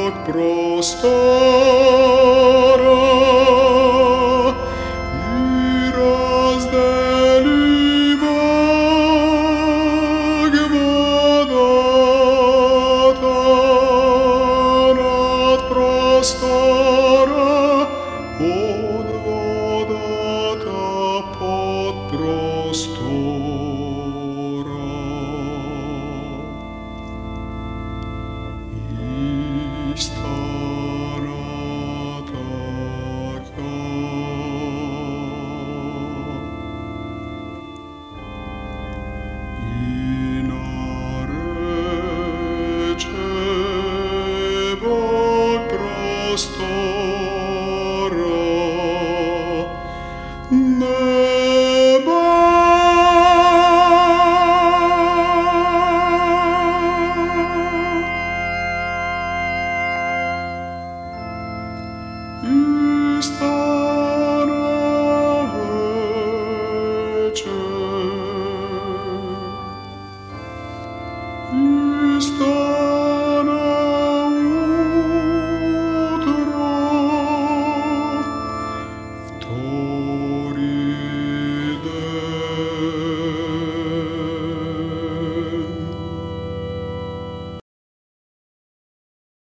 Bog prostora i razdeli blagodata nad prostora od vodata pod prostora. I stara taka i nareče Bog prostora neba. Stara